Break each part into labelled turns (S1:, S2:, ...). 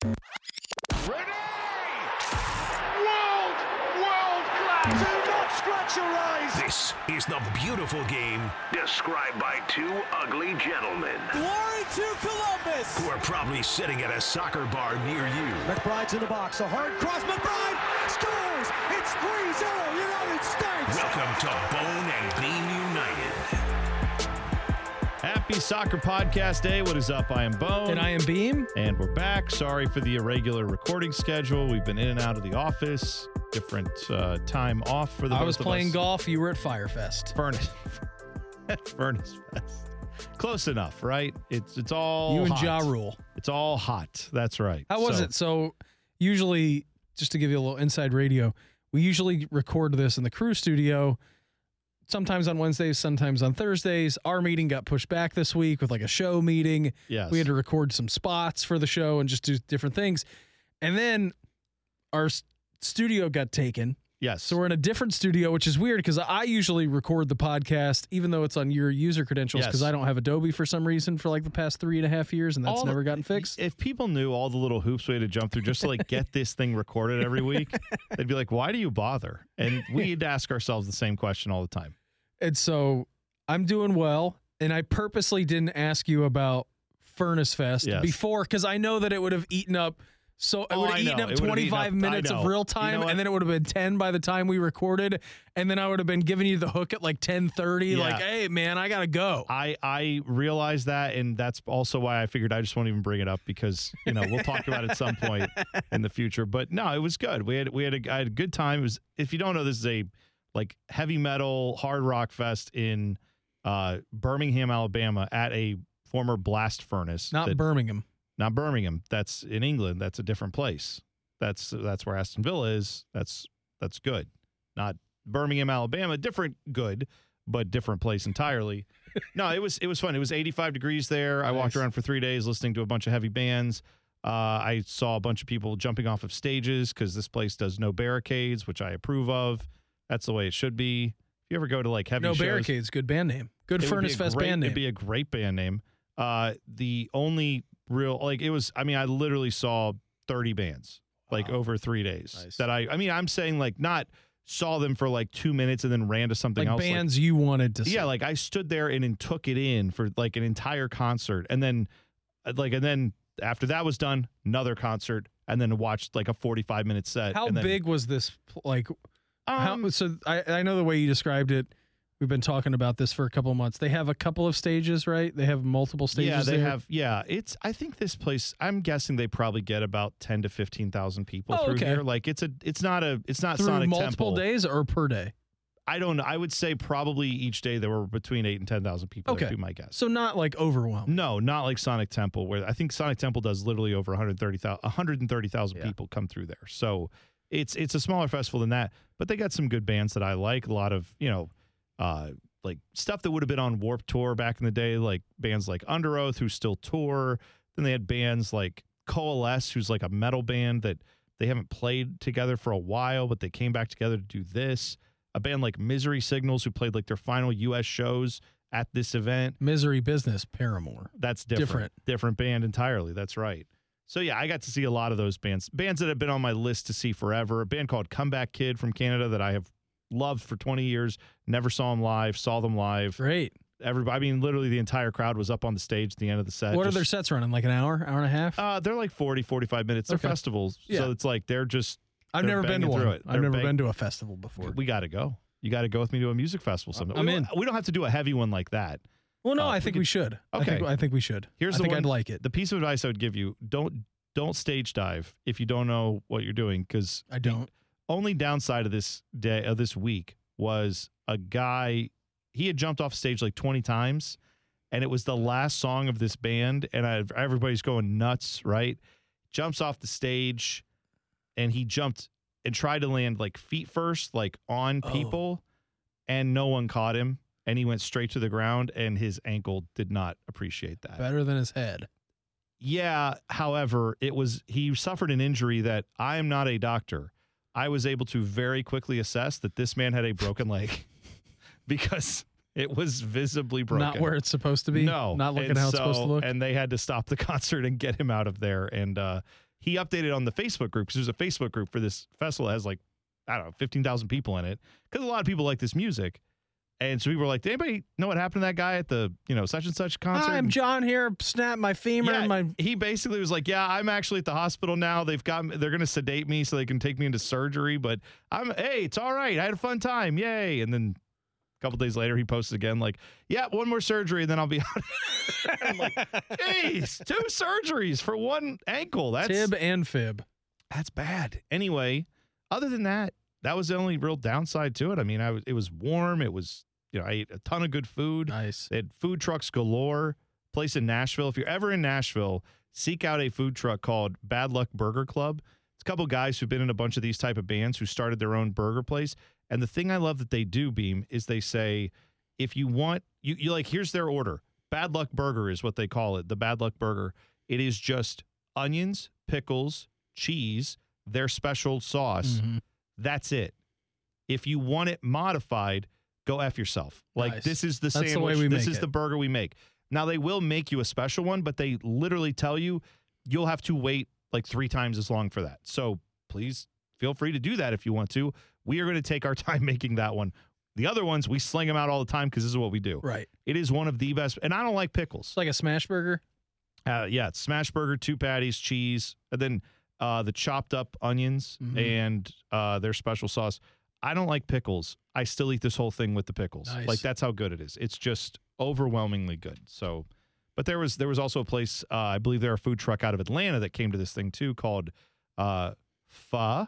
S1: World class! Do not scratch your eyes!
S2: This is the beautiful game described by two ugly gentlemen.
S3: Glory to Columbus!
S2: Who are probably sitting at a soccer bar near you.
S3: McBride's in the box, a hard cross, McBride scores! It's 3-0 United States!
S2: Welcome to Bone and Beam United.
S4: Happy Soccer Podcast Day. What is up? I am Bone.
S5: And I am Beam.
S4: And we're back. Sorry for the irregular recording schedule. We've been in and out of the office. Different time off for the
S5: I was playing golf. You were at Firefest.
S4: Furnace Fest. Close enough, right? It's all
S5: You and
S4: hot.
S5: Ja Rule.
S4: It's all hot. That's right.
S5: How was it? So usually, just to give you a little inside radio, we usually record this in the crew studio, sometimes on Wednesdays, sometimes on Thursdays. Our meeting got pushed back this week with like a show meeting.
S4: Yes.
S5: We had to record some spots for the show and just do different things. And then our studio got taken.
S4: Yes.
S5: So we're in a different studio, which is weird because I usually record the podcast, even though it's on your user credentials, because I don't have Adobe for some reason for like the past 3.5 years, and that's never gotten fixed.
S4: If people knew all the little hoops we had to jump through just to like get this thing recorded every week, they'd be like, why do you bother? And we'd ask ourselves the same question all the time.
S5: And so I'm doing well, and I purposely didn't ask you about Furnace Fest before because I know that it would have eaten up. So it would have eaten up 25 minutes of real time, and then it would have been 10 by the time we recorded, and then I would have been giving you the hook at like 10:30, like, hey, man, I got to go.
S4: I realized that, and that's also why I figured I just won't even bring it up because, we'll talk about it at some point in the future. But no, it was good. I had a good time. It was, if you don't know, this is a like heavy metal hard rock fest in Birmingham, Alabama at a former blast furnace.
S5: Not Birmingham.
S4: Not Birmingham. That's in England. That's a different place. That's where Aston Villa is. That's good. Not Birmingham, Alabama. Different good, but different place entirely. No, it was fun. It was 85 degrees there. Nice. I walked around for 3 days listening to a bunch of heavy bands. I saw a bunch of people jumping off of stages because this place does no barricades, which I approve of. That's the way it should be. If you ever go to like heavy shows,
S5: No Barricades, good band name. Good Furnace Fest band name.
S4: It'd be a great band name. The only real, I literally saw 30 bands over 3 days. Nice. That I'm saying like not saw them for like 2 minutes and then ran to something else.
S5: Bands you wanted to see.
S4: Yeah, like I stood there and took it in for like an entire concert, and then after that was done, another concert, and then watched like a 45-minute set.
S5: How big was this? Like, so I know the way you described it. We've been talking about this for a couple of months. They have a couple of stages, right? They have multiple stages.
S4: Yeah, they have. Yeah, I think this place. I'm guessing they probably get about 10 to 15,000 people through here. Like it's not
S5: through
S4: Sonic
S5: multiple
S4: Temple.
S5: days or per day.
S4: I don't know. I would say probably each day there were between 8,000 and 10,000 people. Okay, that would be my guess.
S5: So not like overwhelming.
S4: No, not like Sonic Temple, where I think Sonic Temple does literally over 130,000 people come through there. So it's a smaller festival than that, but they got some good bands that I like. A lot of like stuff that would have been on Warped Tour back in the day, like bands like Underoath who still tour. Then they had bands like Coalesce, who's like a metal band that they haven't played together for a while, but they came back together to do this. A band like Misery Signals, who played like their final U.S. shows at this event.
S5: Misery Business, Paramore.
S4: That's different band entirely. That's right. So yeah, I got to see a lot of those bands that have been on my list to see forever. A band called Comeback Kid from Canada that I have loved for 20 years. Never saw them live. Saw them live.
S5: Great.
S4: Everybody, literally the entire crowd was up on the stage at the end of the set.
S5: What are their sets running? Like an hour and a half?
S4: They're like 40, 45 minutes. They're festivals. Yeah. So it's like
S5: I've never been to one. I've never been to a festival before.
S4: We got to go. You got to go with me to a music festival sometime.
S5: I'm in.
S4: We don't have to do a heavy one like that.
S5: Well, no, I think we should.
S4: Okay.
S5: I think we should.
S4: I think
S5: I'd like it.
S4: The piece of advice I would give you, don't stage dive if you don't know what you're doing, because
S5: I don't.
S4: The only downside of this week was a guy, he had jumped off stage like 20 times, and it was the last song of this band, and everybody's going nuts, right? Jumps off the stage, and he jumped and tried to land like feet first, like on people, and no one caught him, and he went straight to the ground, and his ankle did not appreciate that.
S5: Better than his head.
S4: Yeah, however, he suffered an injury that I am not a doctor. I was able to very quickly assess that this man had a broken leg because it was visibly broken.
S5: Not where it's supposed to be?
S4: No.
S5: Not looking how it's supposed to look?
S4: And they had to stop the concert and get him out of there. And he updated on the Facebook group, because there's a Facebook group for this festival that has like, I don't know, 15,000 people in it, because a lot of people like this music. And so people were like, did anybody know what happened to that guy at the, such and such concert?
S5: Hi, I'm John here. Snapped my femur.
S4: Yeah, he basically was like, yeah, I'm actually at the hospital now. They're going to sedate me so they can take me into surgery. But hey, it's all right. I had a fun time. Yay. And then a couple days later, he posted again like, yeah, one more surgery and then I'll be out. I'm like, geez, 2 surgeries for one ankle. That's
S5: tib and fib.
S4: That's bad. Anyway, other than that, that was the only real downside to it. I mean, it was warm. It was, I ate a ton of good food.
S5: Nice.
S4: They had food trucks galore. Place in Nashville. If you're ever in Nashville, seek out a food truck called Bad Luck Burger Club. It's a couple guys who've been in a bunch of these type of bands who started their own burger place. And the thing I love that they do, Beam, is they say, if you want, you like, here's their order. Bad Luck Burger is what they call it. The Bad Luck Burger. It is just onions, pickles, cheese, their special sauce. Mm-hmm. That's it. If you want it modified, go F yourself. Like,
S5: nice.
S4: This is the sandwich.
S5: The way we
S4: this
S5: make
S4: is
S5: it.
S4: The burger we make. Now, they will make you a special one, but they literally tell you you'll have to wait like 3 times as long for that. So please feel free to do that if you want to. We are going to take our time making that one. The other ones, we sling them out all the time because this is what we do.
S5: Right.
S4: It is one of the best. And I don't like pickles.
S5: It's like a smash burger?
S4: Yeah, it's smash burger, 2 patties, cheese, and then the chopped up onions and their special sauce. I don't like pickles. I still eat this whole thing with the pickles.
S5: Nice.
S4: Like, that's how good it is. It's just overwhelmingly good. So, but there was also a place, I believe they're a food truck out of Atlanta that came to this thing too, called Pho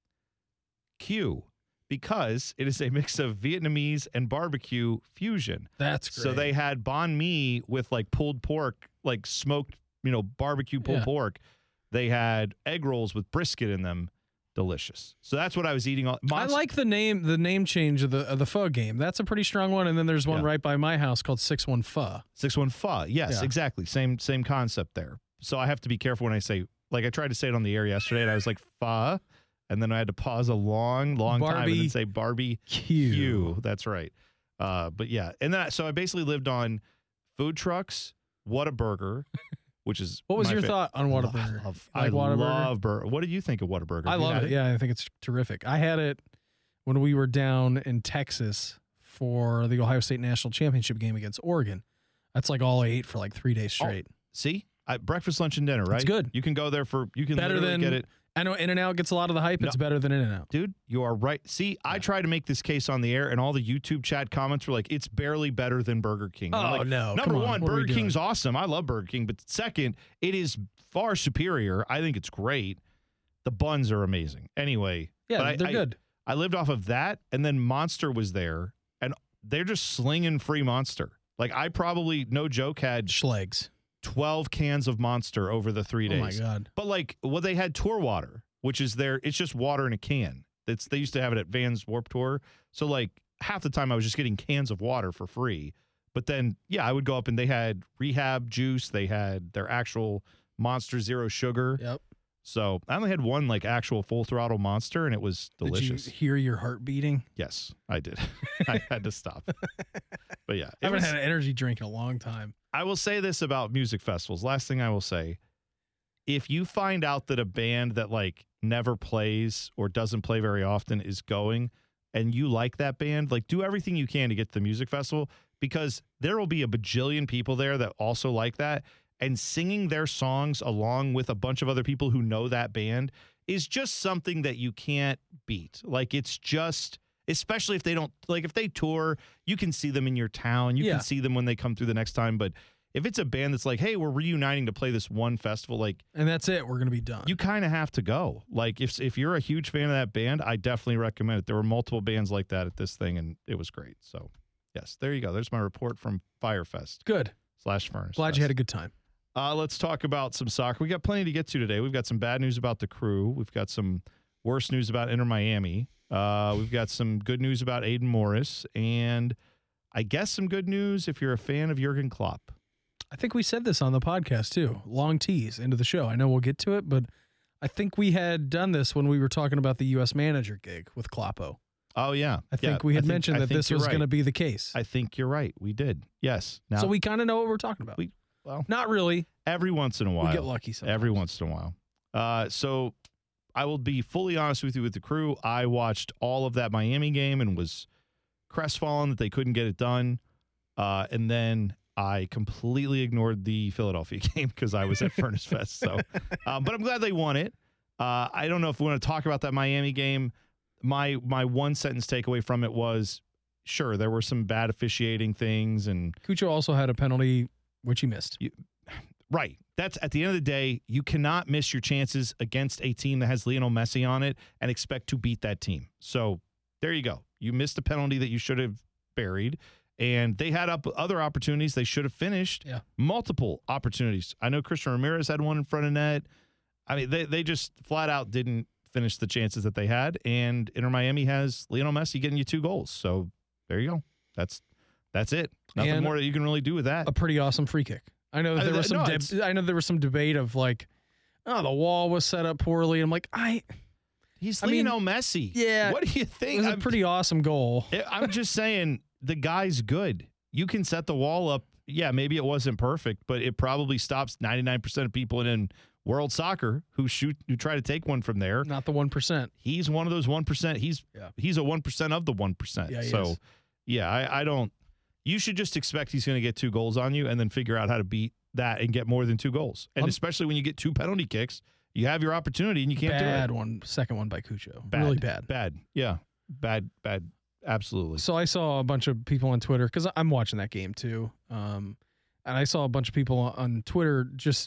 S4: Q, because it is a mix of Vietnamese and barbecue fusion.
S5: That's great.
S4: So they had banh mi with like pulled pork, like smoked, barbecue pulled pork. They had egg rolls with brisket in them. Delicious. So that's what I was eating.
S5: I like the name change of the pho game. That's a pretty strong one. And then there's one right by my house called 6-1 Pho.
S4: 6-1 Pho. Yes, exactly. Same concept there. So I have to be careful when I say, like, I tried to say it on the air yesterday and I was like, pho. And then I had to pause a long time and then say barbecue. That's right. But yeah. And then, so I basically lived on food trucks, Whataburger, which is
S5: what was your thought on Whataburger?
S4: I love burger. What did you think of Whataburger?
S5: I love it. Yeah, I think it's terrific. I had it when we were down in Texas for the Ohio State National Championship game against Oregon. That's like all I ate for like 3 days straight.
S4: See? Breakfast, lunch, and dinner, right?
S5: It's good.
S4: You can go there you can
S5: better than,
S4: get it.
S5: I know In-N-Out gets a lot of the hype. No. It's better than In-N-Out.
S4: Dude, you are right. See, I tried to make this case on the air, and all the YouTube chat comments were like, it's barely better than Burger King.
S5: Oh,
S4: like,
S5: no.
S4: Number one, Burger King's awesome. I love Burger King. But second, it is far superior. I think it's great. The buns are amazing. Anyway.
S5: Yeah, they're good.
S4: I lived off of that, and then Monster was there, and they're just slinging free Monster. Like, I probably, no joke, had
S5: Schlegs.
S4: 12 cans of Monster over the 3 days.
S5: Oh, my God.
S4: But, like, they had Tour Water, which is it's just water in a can. They used to have it at Vans Warped Tour. So, like, half the time I was just getting cans of water for free. But then, yeah, I would go up and they had Rehab juice. They had their actual Monster Zero Sugar.
S5: Yep.
S4: So I only had one, like, actual full throttle Monster, and it was delicious.
S5: Did you hear your heart beating?
S4: Yes, I did. I had to stop. But, yeah.
S5: I haven't had an energy drink in a long time.
S4: I will say this about music festivals. Last thing I will say. If you find out that a band that, like, never plays or doesn't play very often is going and you like that band, like, do everything you can to get to the music festival, because there will be a bajillion people there that also like that, and singing their songs along with a bunch of other people who know that band is just something that you can't beat. Like, it's just, especially if they don't, like, if they tour, you can see them in your town, you can see them when they come through the next time, but if it's a band that's like, hey, we're reuniting to play this one festival, like,
S5: and that's it, we're going to be done.
S4: You kind of have to go. Like, if you're a huge fan of that band, I definitely recommend it. There were multiple bands like that at this thing, and it was great. So, yes, there you go. There's my report from Firefest.
S5: Good.
S4: /Furnace.
S5: Glad you had a good time.
S4: Let's talk about some soccer. We got plenty to get to today. We've got some bad news about the Crew. We've got some worse news about Inter Miami. We've got some good news about Aiden Morris, and I guess some good news if you're a fan of Jurgen Klopp.
S5: I think we said this on the podcast, too. Long tease into the show. I know we'll get to it, but I think we had done this when we were talking about the U.S. manager gig with Kloppo.
S4: Oh, yeah.
S5: I think we had mentioned that this was going to be the case.
S4: I think you're right. We did. Yes.
S5: Now, so we kind of know what we're talking about.
S4: Well,
S5: not really.
S4: Every once in a while.
S5: We get lucky sometimes.
S4: Every once in a while. So I will be fully honest with you with the crew. I watched all of that Miami game and was crestfallen that they couldn't get it done. And then I completely ignored the Philadelphia game because I was at Furnace Fest. So, but I'm glad they won it. I don't know if we want to talk about that Miami game. My one sentence takeaway from it was, sure, there were some bad officiating things, and
S5: Cucho also had a penalty which he missed.
S4: Right. That's at the end of the day, you cannot miss your chances against a team that has Lionel Messi on it and expect to beat that team. So there you go. You missed a penalty that you should have buried, and they had other opportunities they should have finished.
S5: Yeah.
S4: Multiple opportunities. I know Christian Ramirez had one in front of net. I mean, they just flat out didn't finish the chances that they had, and Inter Miami has Lionel Messi getting you 2 goals. So there you go. That's it. Nothing more that you can really do with that.
S5: A pretty awesome free kick. I know there was I know there was some debate of like, oh, the wall was set up poorly. I'm like,
S4: he's Lionel Messi.
S5: Yeah.
S4: What do you think?
S5: It was a pretty awesome goal.
S4: I'm just saying the guy's good. You can set the wall up. Yeah, maybe it wasn't perfect, but it probably stops 99% of people in world soccer who try to take one from there.
S5: Not the 1%.
S4: He's one of those 1%. He's a 1% of the 1%.
S5: Yeah,
S4: so I don't. You should just expect he's going to get 2 goals on you and then figure out how to beat that and get more than 2 goals. And especially when you get 2 penalty kicks, you have your opportunity and you can't do it.
S5: Second one by Cucho.
S4: Bad,
S5: really bad.
S4: Bad. Yeah. Bad. Absolutely.
S5: So I saw a bunch of people on Twitter because I'm watching that game too. And I saw a bunch of people on Twitter just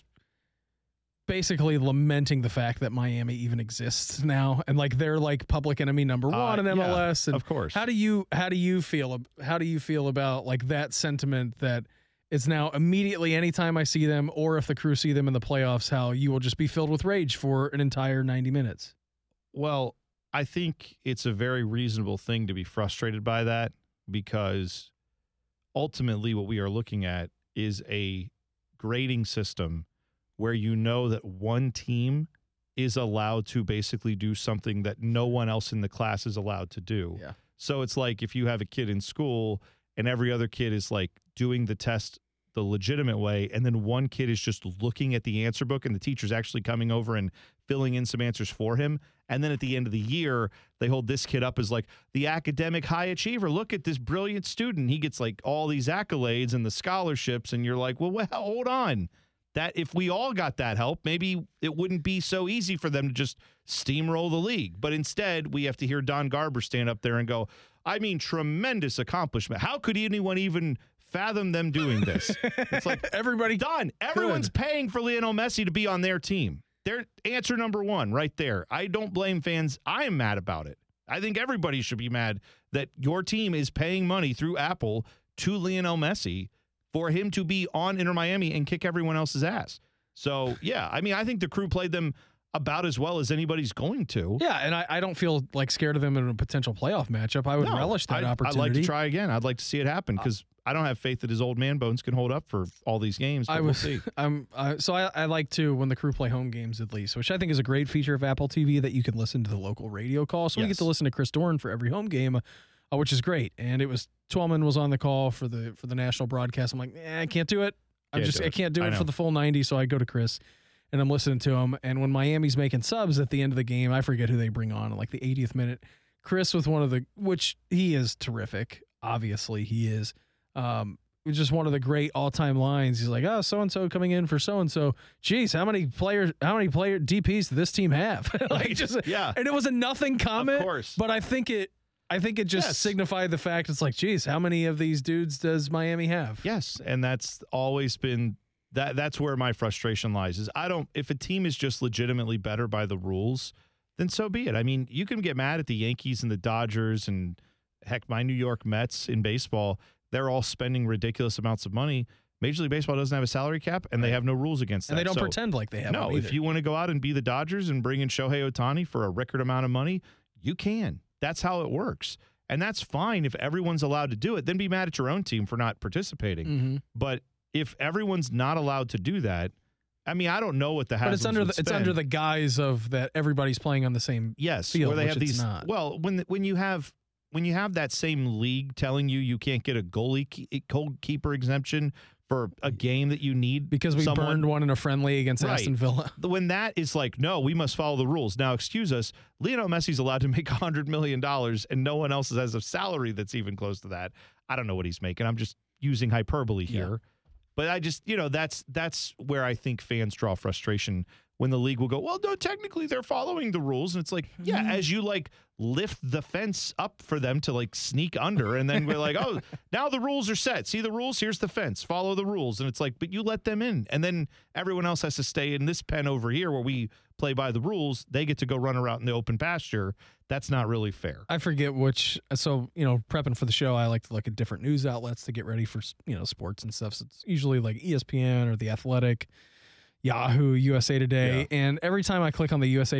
S5: basically lamenting the fact that Miami even exists now, and like they're like public enemy number 1 in MLS.
S4: Yeah,
S5: and
S4: of course.
S5: How do you feel about like that sentiment that it's now immediately anytime I see them or if the crew see them in the playoffs, how you will just be filled with rage for an entire 90 minutes?
S4: Well, I think it's a very reasonable thing to be frustrated by that, because ultimately what we are looking at is a grading system where you know that one team is allowed to basically do something that no one else in the class is allowed to do.
S5: Yeah.
S4: So it's like if you have a kid in school and every other kid is like doing the test the legitimate way, and then one kid is just looking at the answer book and the teacher's actually coming over and filling in some answers for him. And then at the end of the year, they hold this kid up as like the academic high achiever. Look at this brilliant student. He gets like all these accolades and the scholarships. And you're like, well, hold on. That if we all got that help, maybe it wouldn't be so easy for them to just steamroll the league. But instead, we have to hear Don Garber stand up there and go, I mean, tremendous accomplishment. How could anyone even fathom them doing this? It's like,
S5: everybody
S4: done. Everyone's paying for Lionel Messi to be on their team. Their answer number 1 right there. I don't blame fans. I am mad about it. I think everybody should be mad that your team is paying money through Apple to Lionel Messi for him to be on Inter Miami and kick everyone else's ass. So, yeah, I mean, I think the crew played them about as well as anybody's going to.
S5: Yeah, and I don't feel like scared of them in a potential playoff matchup. I would relish that opportunity.
S4: I'd like to try again. I'd like to see it happen because I don't have faith that his old man bones can hold up for all these games. We'll see.
S5: I like to, when the crew play home games at least, which I think is a great feature of Apple TV, that you can listen to the local radio call. So we get to listen to Chris Dorn for every home game, which is great. And it was Twellman was on the call for the national broadcast. I'm like, I can't do it. I can't do it for the full 90. So I go to Chris and I'm listening to him. And when Miami's making subs at the end of the game, I forget who they bring on in like the 80th minute. Chris with which he is terrific. Obviously he is. Just one of the great all-time lines. He's like, oh, so-and-so coming in for so-and-so. Geez, how many player DPs does this team have? And it was a nothing comment,
S4: of course.
S5: But I think it just signified the fact it's like, geez, how many of these dudes does Miami have?
S4: Yes, and that's always been that's where my frustration lies. Is if a team is just legitimately better by the rules, then so be it. I mean, you can get mad at the Yankees and the Dodgers and heck, my New York Mets in baseball. They're all spending ridiculous amounts of money. Major League Baseball doesn't have a salary cap, and they have no rules against that.
S5: And they don't pretend like they have.
S4: No, if you want to go out and be the Dodgers and bring in Shohei Ohtani for a record amount of money, you can. That's how it works. And that's fine if everyone's allowed to do it. Then be mad at your own team for not participating.
S5: Mm-hmm.
S4: But if everyone's not allowed to do that, I mean, I don't know what the Haslam's
S5: it's under the guise of that everybody's playing on the same field,
S4: where they have these.
S5: Not.
S4: Well, when you have that same league telling you can't get a goalkeeper exemption for a game that you need
S5: because we burned one in a friendly against Aston Villa.
S4: When that is like, no, we must follow the rules. Now, excuse us, Lionel Messi's allowed to make $100 million and no one else has a salary that's even close to that. I don't know what he's making. I'm just using hyperbole here. Yeah. But I just, that's where I think fans draw frustration when the league will go, well, no, technically they're following the rules. And it's like, yeah, as you lift the fence up for them to sneak under. And then we're like, oh, now the rules are set. See the rules? Here's the fence. Follow the rules. And it's like, but you let them in. And then everyone else has to stay in this pen over here where we play by the rules. They get to go run around in the open pasture. That's not really fair.
S5: I forget which. So, prepping for the show, I like to look at different news outlets to get ready for, sports and stuff. So it's usually like ESPN or The Athletic, Yahoo, USA Today. Yeah. And every time I click on the USA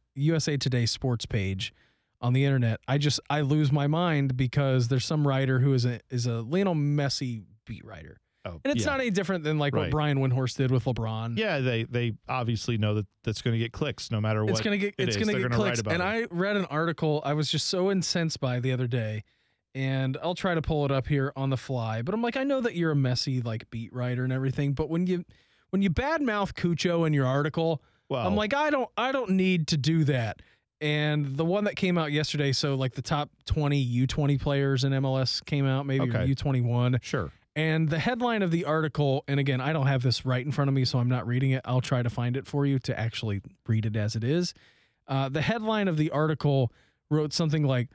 S5: Today sports page on the internet, I lose my mind because there's some writer who is a Lionel Messi beat writer. Oh, and it's not any different than what Brian Windhorst did with LeBron.
S4: Yeah, they obviously know that's going to get clicks no matter what.
S5: It's going to get clicks. And I read an article I was just so incensed by the other day, and I'll try to pull it up here on the fly. But I'm like, I know that you're a Messi beat writer and everything, but when you badmouth Cucho in your article, I'm like, I don't need to do that. And the one that came out yesterday, so the top 20 U20 players in MLS came out, maybe or U21.
S4: Sure.
S5: And the headline of the article, and again, I don't have this right in front of me, so I'm not reading it. I'll try to find it for you to actually read it as it is. The headline of the article wrote something like,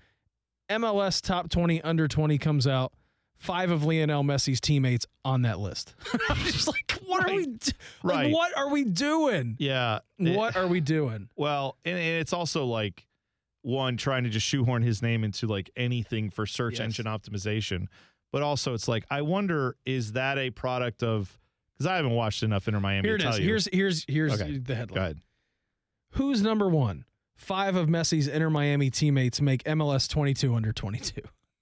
S5: MLS top 20 under 20 comes out, 5 of Lionel Messi's teammates on that list. I'm just like, what are we what are we doing?
S4: Yeah.
S5: What are we doing?
S4: Well, and it's also one, trying to just shoehorn his name into anything for search engine optimization. But also it's I wonder, is that a product of, because I haven't watched enough Inter Miami
S5: to tell you. Here's the headline.
S4: Go ahead.
S5: Who's number 1? 5 of Messi's Inter Miami teammates make MLS 22 under 22.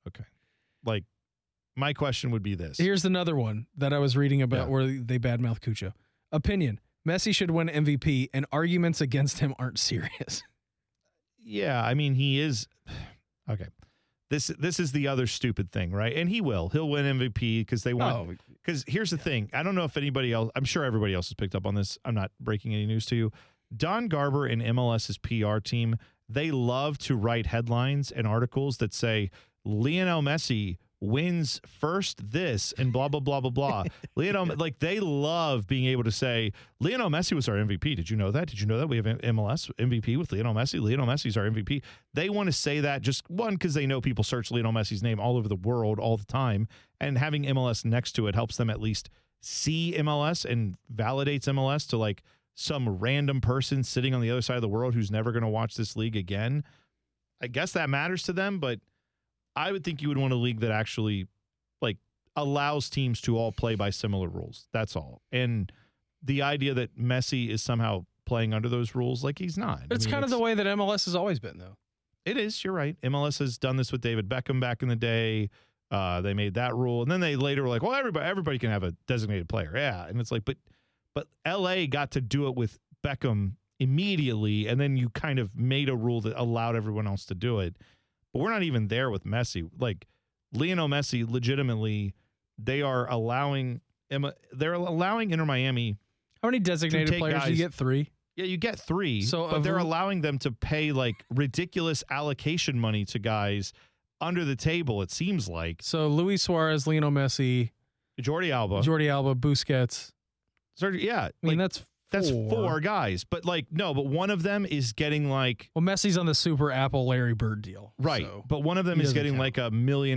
S4: Okay. My question would be this.
S5: Here's another one that I was reading about where they badmouth Cucho. Opinion: Messi should win MVP, and arguments against him aren't serious.
S4: Yeah, I mean, he is. Okay. This is the other stupid thing, right? And he'll win MVP because they want. Because here's the thing. I don't know if anybody else. I'm sure everybody else has picked up on this. I'm not breaking any news to you. Don Garber and MLS's PR team, they love to write headlines and articles that say Lionel Messi wins first this and blah, blah, blah, blah, blah. They love being able to say, Lionel Messi was our MVP. Did you know that? Did you know that we have MLS MVP with Lionel Messi? Lionel Messi's our MVP. They want to say that just, one, because they know people search Lionel Messi's name all over the world all the time, and having MLS next to it helps them at least see MLS and validates MLS to some random person sitting on the other side of the world who's never going to watch this league again. I guess that matters to them, but I would think you would want a league that actually allows teams to all play by similar rules. That's all. And the idea that Messi is somehow playing under those rules, he's not.
S5: It's kind of the way that MLS has always been, though.
S4: It is. You're right. MLS has done this with David Beckham back in the day. They made that rule. And then they later were like, well, everybody can have a designated player. Yeah. And it's but LA got to do it with Beckham immediately. And then you kind of made a rule that allowed everyone else to do it. But we're not even there with Messi. Lionel Messi, legitimately, they're allowing Inter Miami.
S5: How many designated players do you get? 3?
S4: Yeah, you get 3. But they're allowing them to pay ridiculous allocation money to guys under the table, it seems like.
S5: So Luis Suarez, Lionel Messi,
S4: Jordi Alba,
S5: Busquets.
S4: Yeah.
S5: I mean, that's
S4: 4 guys, but but one of them is getting
S5: well, Messi's on the Super Apple Larry Bird deal,
S4: right? So but one of them is getting $1 million,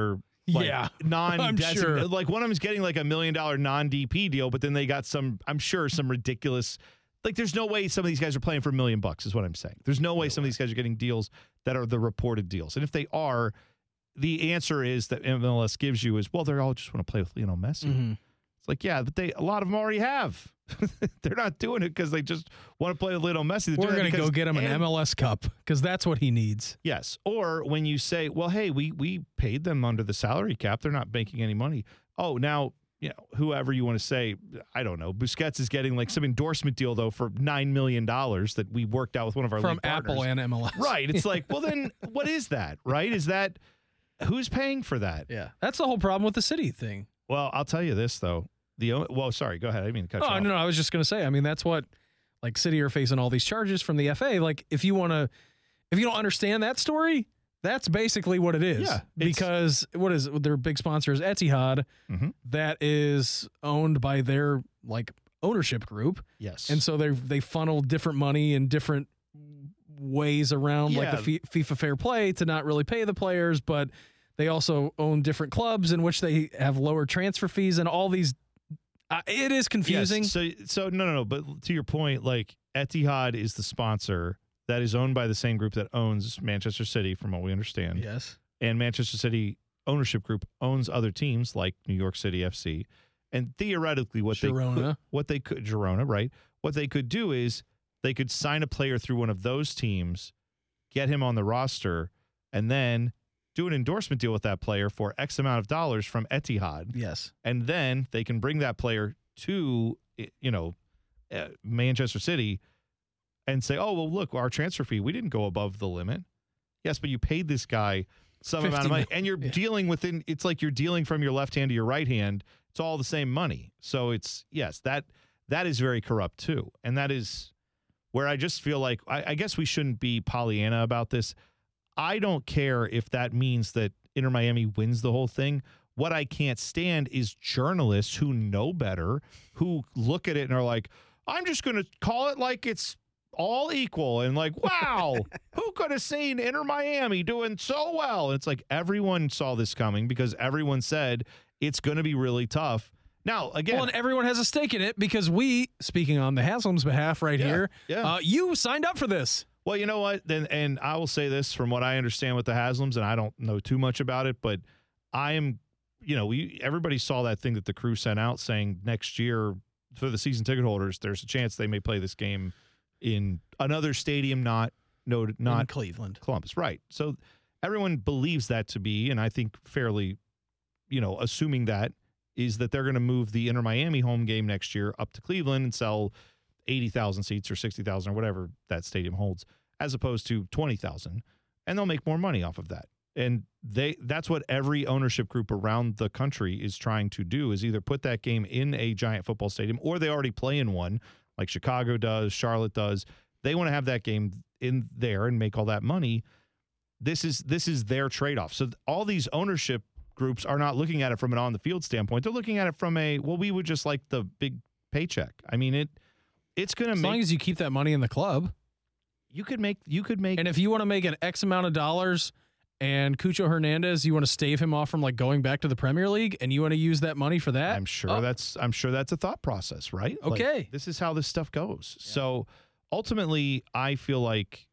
S5: I'm sure.
S4: One of them is getting $1 million non-DP deal, but then they got some ridiculous. There's no way some of these guys are playing for $1 million, is what I'm saying. There's no way some of these guys are getting deals that are the reported deals, and if they are, the answer is that MLS gives you is, well, they all just want to play with Lionel Messi. Mm-hmm. It's yeah, but a lot of them already have. They're not doing it because they just want to play with Lionel Messi.
S5: We're going to go get him an MLS Cup because that's what he needs.
S4: Yes. Or when you say, well, hey, we paid them under the salary cap. They're not making any money. Oh, now, whoever you want to say, I don't know. Busquets is getting some endorsement deal, though, for $9 million that we worked out with one of our
S5: from
S4: league partners.
S5: Apple and MLS.
S4: Right. It's well, then what is that? Right. Is that who's paying for that?
S5: Yeah. That's the whole problem with the city thing.
S4: Well, I'll tell you this, though. Sorry, go ahead. I didn't mean to cut you off.
S5: No, I was just going to say, I mean, that's what, like, City are facing all these charges from the FA. Like, if you don't understand that story, that's basically what it is. Yeah. Because their big sponsor is Etihad, that is owned by their, like, ownership group.
S4: Yes.
S5: And so they funnel different money in different ways around, like the FIFA fair play to not really pay the players, but they also own different clubs in which they have lower transfer fees and all these. It is confusing.
S4: Yes, so no. But to your point, like Etihad is the sponsor that is owned by the same group that owns Manchester City, from what we understand.
S5: Yes.
S4: And Manchester City ownership group owns other teams like New York City FC. And theoretically, Girona, right? What they could do is they could sign a player through one of those teams, get him on the roster, and then do an endorsement deal with that player for X amount of dollars from Etihad.
S5: Yes.
S4: And then they can bring that player to, Manchester City and say, oh, well, look, our transfer fee, we didn't go above the limit. Yes, but you paid this guy some amount of money. And you're dealing it's like you're dealing from your left hand to your right hand. It's all the same money. So that is very corrupt too. And that is where I just feel like, I guess we shouldn't be Pollyanna about this. I don't care if that means that Inter Miami wins the whole thing. What I can't stand is journalists who know better, who look at it and are like, I'm just going to call it like it's all equal. And like, wow, who could have seen Inter Miami doing so well? And it's like everyone saw this coming because everyone said it's going to be really tough. Now, again.
S5: Well, and everyone has a stake in it because we, speaking on the Haslam's behalf here, you signed up for this.
S4: Well, you know what? And I will say this from what I understand with the Haslams, and I don't know too much about it, but I am, everybody saw that thing that the Crew sent out saying next year for the season ticket holders, there's a chance they may play this game in another stadium, not
S5: in Cleveland,
S4: Columbus, right? So everyone believes that to be, and I think fairly, assuming that is that they're going to move the Inter Miami home game next year up to Cleveland and sell 80,000 seats or 60,000 or whatever that stadium holds, as opposed to 20,000, and they'll make more money off of that. And that's what every ownership group around the country is trying to do, is either put that game in a giant football stadium, or they already play in one, like Chicago does, Charlotte does. They want to have that game in there and make all that money. This is their trade-off. So all these ownership groups are not looking at it from an on-the-field standpoint. They're looking at it from we would just like the big paycheck. I mean, it's going to make,
S5: as long as you keep that money in the club,
S4: you could make,
S5: and if you want to make an X amount of dollars and Cucho Hernandez, you want to stave him off from like going back to the Premier League and you want to use that money for that.
S4: I'm sure that's a thought process, right?
S5: Okay.
S4: Like, this is how this stuff goes. Yeah. So ultimately I feel like,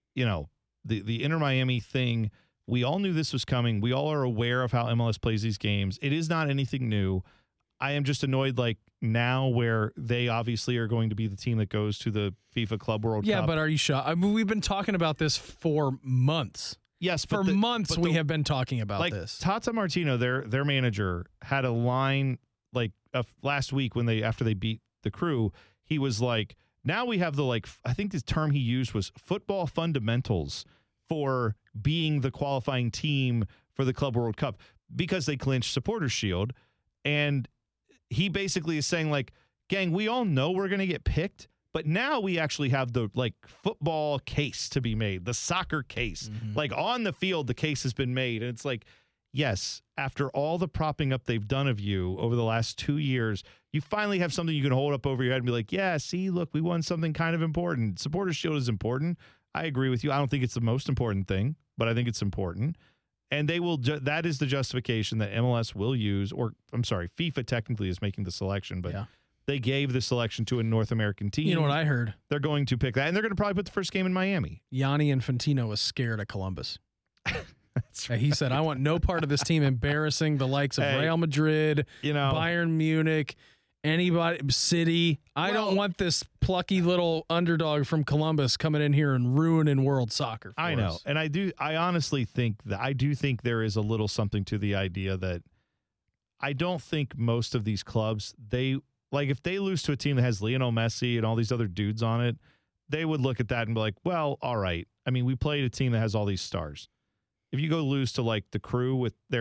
S4: the Inter Miami thing, we all knew this was coming. We all are aware of how MLS plays these games. It is not anything new. I am just annoyed, like, now where they obviously are going to be the team that goes to the FIFA Club World Cup.
S5: Yeah, but are you shocked? I mean, we've been talking about this for months.
S4: Yes,
S5: for months we have been talking about this.
S4: Tata Martino, their manager, had a line like last week after they beat the Crew. He was like, now we have I think the term he used was football fundamentals for being the qualifying team for the Club World Cup because they clinched Supporters Shield. And he basically is saying, like, gang, we all know we're going to get picked, but now we actually have the football case to be made, the soccer case. Mm-hmm. Like, on the field, the case has been made. And it's like, yes, after all the propping up they've done of you over the last 2 years, you finally have something you can hold up over your head and be like, yeah, see, look, we won something kind of important. Supporters Shield is important. I agree with you. I don't think it's the most important thing, but I think it's important. And they will. That is the justification that MLS will use, or I'm sorry, FIFA technically is making the selection, but they gave the selection to a North American team.
S5: You know what I heard?
S4: They're going to pick that, and they're going to probably put the first game in Miami.
S5: Gianni Infantino was scared of Columbus. That's right. He said, "I want no part of this team embarrassing the likes of Real Madrid, Bayern Munich, anybody, City. I don't want this plucky little underdog from Columbus coming in here and ruining world soccer for us."
S4: And I honestly think that there is a little something to the idea that I don't think most of these clubs, if they lose to a team that has Lionel Messi and all these other dudes on it, they would look at that and be like, well, all right. I mean, we played a team that has all these stars. If you go lose to the Crew with their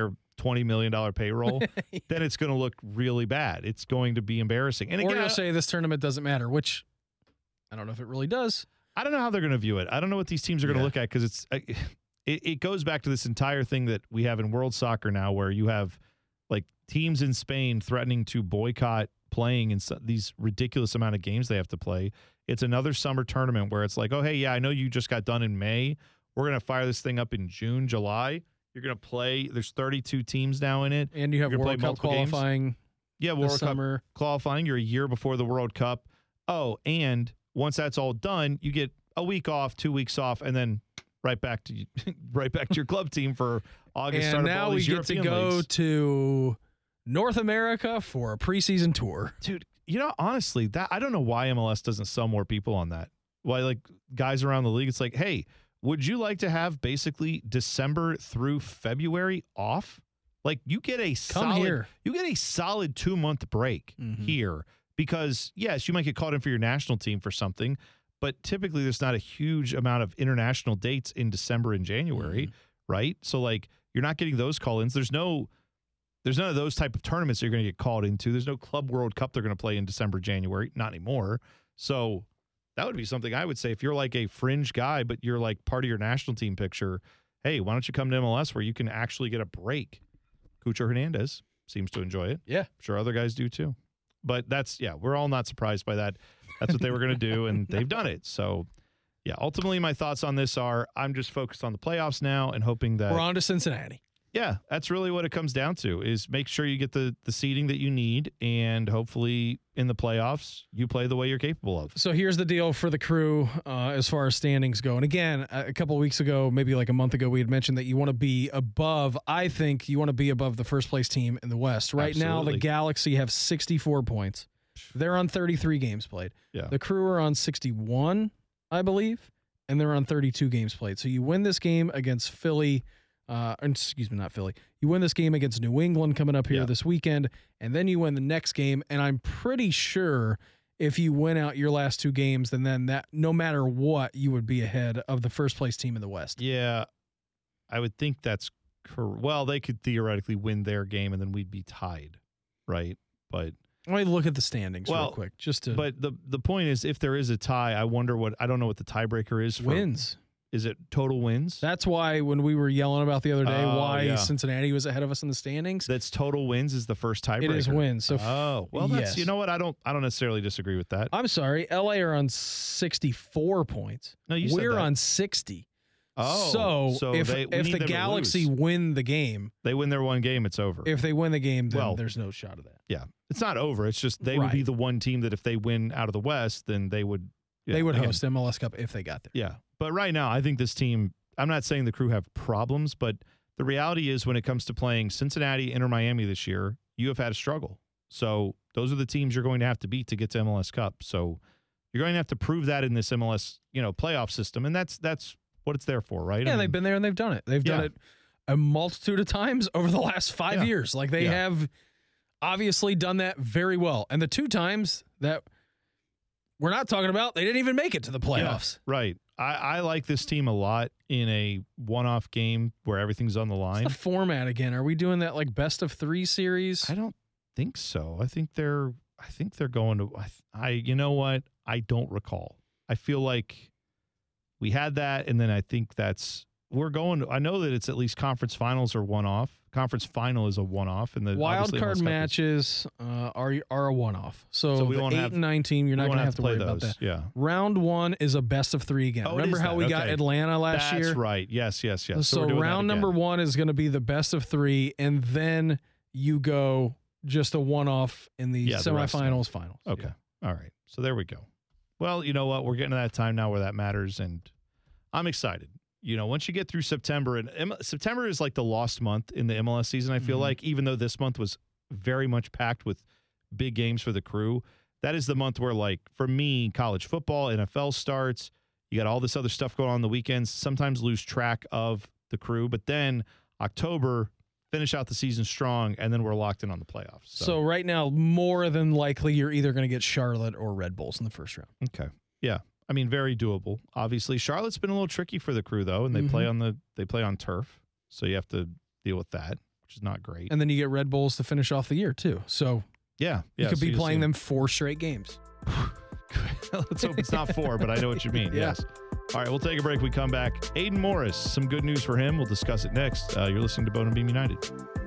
S4: $20 million payroll, then it's going to look really bad. It's going to be embarrassing. And again,
S5: or you'll say this tournament doesn't matter, which I don't know if it really does.
S4: I don't know how they're going to view it. I don't know what these teams are going to look at, because it goes back to this entire thing that we have in world soccer now, where you have like teams in Spain threatening to boycott playing in these ridiculous amount of games they have to play. It's another summer tournament where it's like, oh, hey, yeah, I know you just got done in May. We're going to fire this thing up in June, July. You're going to play. There's 32 teams now in it.
S5: And you have World Cup qualifying.
S4: Games. Yeah, World Cup qualifying. You're a year before the World Cup. Oh, and once that's all done, you get a week off, 2 weeks off, and then right back to your club team for August.
S5: And now we get to go to North America for a preseason tour.
S4: Dude, honestly, that I don't know why MLS doesn't sell more people on that. Why, like, guys around the league, it's like, hey, would you like to have basically December through February off? Like, you get a solid 2-month break here, because yes, you might get called in for your national team for something, but typically there's not a huge amount of international dates in December and January, right? So like, you're not getting those call-ins. There's none of those type of tournaments that you're going to get called into. There's no Club World Cup they're going to play in December, January, not anymore. So that would be something I would say, if you're like a fringe guy, but you're like part of your national team picture, hey, why don't you come to MLS where you can actually get a break? Cucho Hernandez seems to enjoy it.
S5: Yeah.
S4: I'm sure other guys do too. But we're all not surprised by that. That's what they were going to do, and they've done it. So, yeah, ultimately my thoughts on this are, I'm just focused on the playoffs now and hoping that
S5: we're on to Cincinnati.
S4: Yeah, that's really what it comes down to, is make sure you get the seeding that you need, and hopefully in the playoffs you play the way you're capable of.
S5: So here's the deal for the Crew as far as standings go. And again, a couple of weeks ago, maybe like a month ago, we had mentioned that you want to be above, I think you want to be above the first place team in the West. Right now, the Galaxy have 64 points. They're on 33 games played.
S4: Yeah.
S5: The Crew are on 61, I believe, and they're on 32 games played. So you win this game against Philly. Not Philly. You win this game against New England coming up here this weekend, and then you win the next game. And I'm pretty sure if you win out your last two games, then that no matter what, you would be ahead of the first place team in the West.
S4: Yeah, I would think that's correct. Well, they could theoretically win their game, and then we'd be tied, right? But
S5: let me look at the standings real quick,
S4: But the point is, if there is a tie, I don't know what the tiebreaker is for
S5: wins.
S4: Is it total wins?
S5: That's why when we were yelling about the other day why Cincinnati was ahead of us in the standings.
S4: That's total wins is the first tiebreaker.
S5: It is wins. So
S4: that's you know what? I don't necessarily disagree with that.
S5: I'm sorry. LA are on 64 points.
S4: No, you said
S5: we're
S4: that.
S5: on 60.
S4: Oh,
S5: so if the Galaxy win the game,
S4: they win their one game, it's over.
S5: If they win the game, then there's no shot of that.
S4: Yeah, it's not over. It's just they would be the one team that if they win out of the West, then they would.
S5: Yeah, they would host MLS Cup if they got there.
S4: Yeah. But right now, I think this team, I'm not saying the Crew have problems, but the reality is when it comes to playing Cincinnati, Inter Miami this year, you have had a struggle. So those are the teams you're going to have to beat to get to MLS Cup. So you're going to have to prove that in this MLS, playoff system. And that's what it's there for, right?
S5: Yeah, they've been there and they've done it. They've done it a multitude of times over the last 5 years. Like they have obviously done that very well. And the two times that we're not talking about, they didn't even make it to the playoffs.
S4: Yeah, right. I like this team a lot in a one-off game where everything's on the line.
S5: What's the format again? Are we doing that like best of 3 series?
S4: I don't think so. I think they're going to. You know what? I don't recall. I feel like we had that, and then I think we're going to. I know that it's at least conference finals are one-off. Conference final is a one-off, and the
S5: wild card matches are a one-off. So
S4: we
S5: the 8 and 9 team, you're not going to have to worry about that.
S4: Yeah.
S5: Round 1 is a best of 3 again. Remember how we got Atlanta last year?
S4: That's right. Yes.
S5: So round number 1 is going to be the best of 3, and then you go just a one-off in the semifinals, finals.
S4: Okay. Yeah. All right. So there we go. Well, you know what? We're getting to that time now where that matters, and I'm excited. Once you get through September, and September is like the lost month in the MLS season, I feel like, even though this month was very much packed with big games for the Crew, that is the month where, like, for me, college football, NFL starts. You got all this other stuff going on the weekends. Sometimes lose track of the Crew, but then October, finish out the season strong, and then we're locked in on the playoffs.
S5: So right now, more than likely, you're either going to get Charlotte or Red Bulls in the first round.
S4: Okay. Yeah. I mean, very doable. Obviously, Charlotte's been a little tricky for the Crew, though, and they play on turf, so you have to deal with that. which is not great.
S5: And then you get Red Bulls to finish off the year too. So
S4: yeah,
S5: you could be playing them 4 straight games.
S4: Let's hope it's not 4, but I know what you mean.
S5: Yeah.
S4: Yes. All right, we'll take a break. We come back. Aiden Morris, some good news for him. We'll discuss it next. You're listening to Bone and Beam United.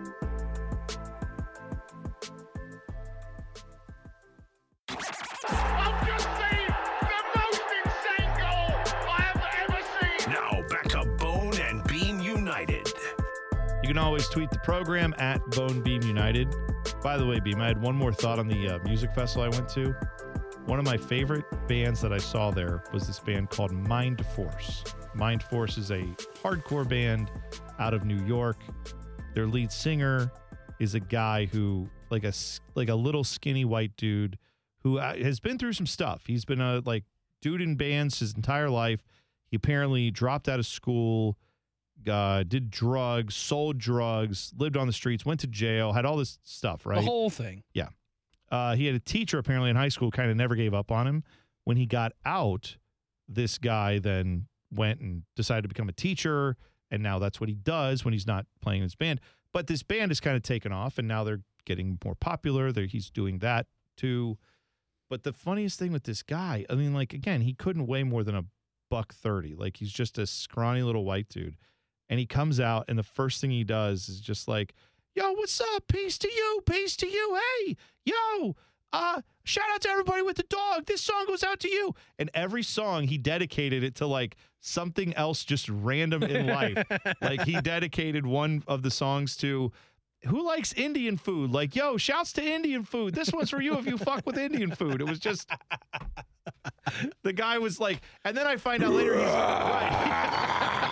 S1: I've just seen the most insane goal I have ever seen.
S2: Now back to Bone and Beam United.
S4: You can always tweet the program at Bone Beam United. By the way, Beam, I had one more thought on the music festival I went to. One of my favorite bands that I saw there was this band called Mind Force. Mind Force is a hardcore band out of New York. Their lead singer is a guy who, like a little skinny white dude who has been through some stuff. He's been a dude in bands his entire life. He apparently dropped out of school, did drugs, sold drugs, lived on the streets, went to jail, had all this stuff, right?
S5: The whole thing.
S4: Yeah. He had a teacher apparently in high school, kind of never gave up on him. When he got out, this guy then went and decided to become a teacher, and now that's what he does when he's not playing his band. But this band has kind of taken off, and now they're getting more popular. He's doing that too. But the funniest thing with this guy, I mean, again, he couldn't weigh more than $130. He's just a scrawny little white dude. And he comes out, and the first thing he does is just yo, what's up? Peace to you. Peace to you. Hey, yo, shout out to everybody with the dog. This song goes out to you. And every song, he dedicated it to something else just random in life. He dedicated one of the songs to who likes Indian food? Yo, shouts to Indian food. This one's for you if you fuck with Indian food. It was just, the guy was and then I find out later he's right.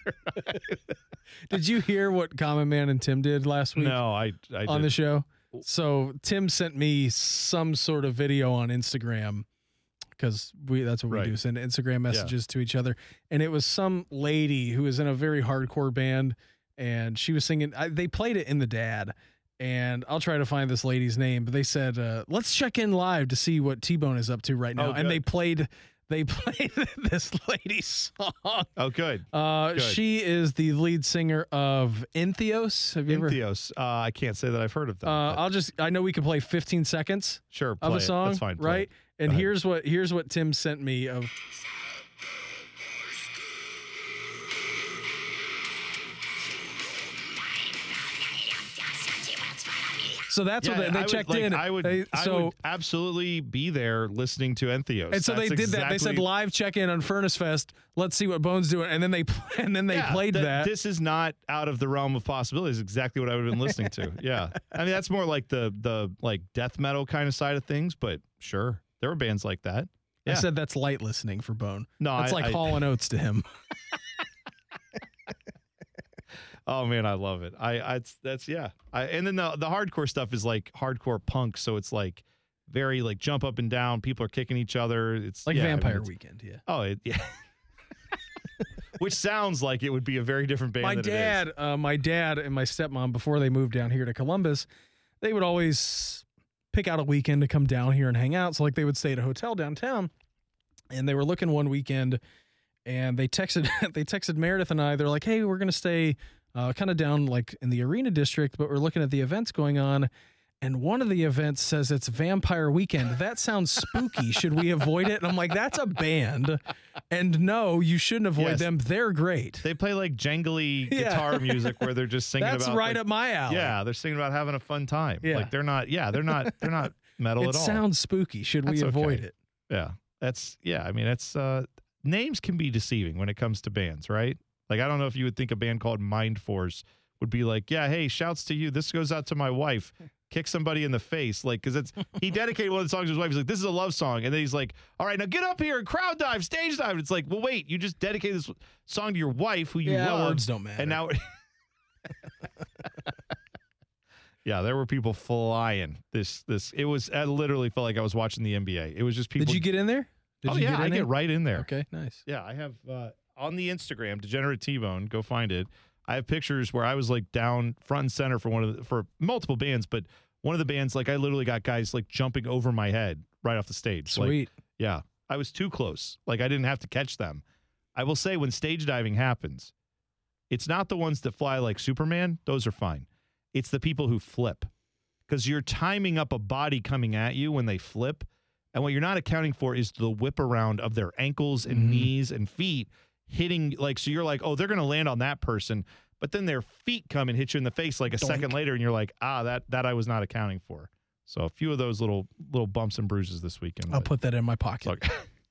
S5: Did you hear what Common Man and Tim did last week?
S4: No, I
S5: on the show. So Tim sent me some sort of video on Instagram because that's what we do, send Instagram messages to each other. And it was some lady who was in a very hardcore band, and she was singing. They played it in the Dad, and I'll try to find this lady's name. But they said, "Let's check in live to see what T-Bone is up to right now." And they played this lady's song.
S4: Oh, good.
S5: She is the lead singer of Entheos. Have you
S4: Entheos. I can't say that I've heard of them.
S5: I know we can play 15 seconds of a song.
S4: That's fine.
S5: Right? And here's what Tim sent me of. So that's what they checked in.
S4: I would absolutely be there listening to Entheos.
S5: And so they did that. They said live check in on Furnace Fest. Let's see what Bone's doing. And then they played that.
S4: This is not out of the realm of possibilities. Exactly what I would have been listening to. Yeah. I mean, that's more like the death metal kind of side of things, but sure. There were bands like that. Yeah.
S5: I said that's light listening for Bone.
S4: No,
S5: that's Hall & Oates to him.
S4: Oh man, I love it. And then the hardcore stuff is hardcore punk, so it's very jump up and down. People are kicking each other. It's
S5: Vampire Weekend, yeah.
S4: Oh, yeah. Which sounds like it would be a very different band.
S5: My dad and my stepmom, before they moved down here to Columbus, they would always pick out a weekend to come down here and hang out. So they would stay at a hotel downtown, and they were looking one weekend, and they texted Meredith and I. They're like, "Hey, we're gonna stay." Kind of down in the Arena District, but we're looking at the events going on, and one of the events says it's Vampire Weekend. That sounds spooky. Should we avoid it? And I'm like, that's a band, and no, you shouldn't avoid them. They're great.
S4: They play jangly guitar music where they're just singing
S5: that's
S4: about.
S5: That's right up my alley.
S4: Yeah, they're singing about having a fun time.
S5: Yeah.
S4: They're not metal at all.
S5: It sounds spooky. Should we avoid it?
S4: Yeah, I mean, that's names can be deceiving when it comes to bands, right? I don't know if you would think a band called Mind Force would be hey, shouts to you. This goes out to my wife. Kick somebody in the face. Because he dedicated one of the songs to his wife. He's like, this is a love song. And then he's like, all right, now get up here and crowd dive, stage dive. It's well, wait, you just dedicated this song to your wife who you love.
S5: Words don't matter.
S4: And now, yeah, there were people flying. It was, I literally felt like I was watching the NBA. It was just people.
S5: Did you get in there?
S4: I get right in there.
S5: Okay, nice.
S4: Yeah, I have, on the Instagram, Degenerate T-Bone, go find it. I have pictures where I was down front and center for multiple bands, but one of the bands, I literally got guys jumping over my head right off the stage.
S5: Sweet.
S4: Yeah, I was too close. I didn't have to catch them. I will say when stage diving happens, it's not the ones that fly like Superman. Those are fine. It's the people who flip, because you're timing up a body coming at you when they flip. And what you're not accounting for is the whip around of their ankles and knees and feet hitting, like, so you're like, oh, they're going to land on that person. But then their feet come and hit you in the face like a second later, and you're like, that I was not accounting for. So a few of those little bumps and bruises this weekend.
S5: I'll put that in my pocket.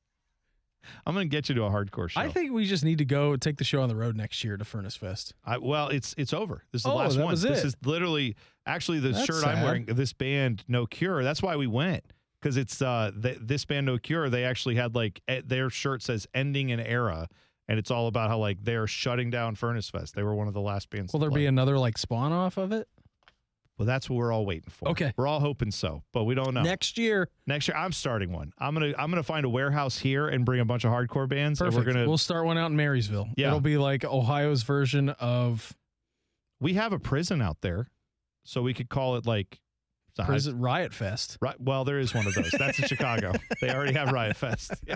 S4: I'm going to get you to a hardcore show.
S5: I think we just need to go take the show on the road next year to Furnace Fest.
S4: Well, it's over. This is the last one. This is literally, actually, the shirt I'm wearing, this band, No Cure, that's why we went. Because it's this band, No Cure, they actually had, like, their shirt says ending an era. And it's all about how, like, they're shutting down Furnace Fest. They were one of the last bands.
S5: Will there be another, like, spawn off of it?
S4: Well, that's what we're all waiting for.
S5: Okay.
S4: We're all hoping so, but we don't know.
S5: Next year,
S4: I'm starting one. I'm gonna find a warehouse here and bring a bunch of hardcore bands.
S5: Perfect.
S4: And
S5: we'll start one out in Marysville.
S4: Yeah.
S5: It'll be like Ohio's version of.
S4: We have a prison out there, so we could call it like
S5: Prison Riot Fest.
S4: Right. Well, there is one of those. That's in Chicago. They already have Riot Fest. Yeah.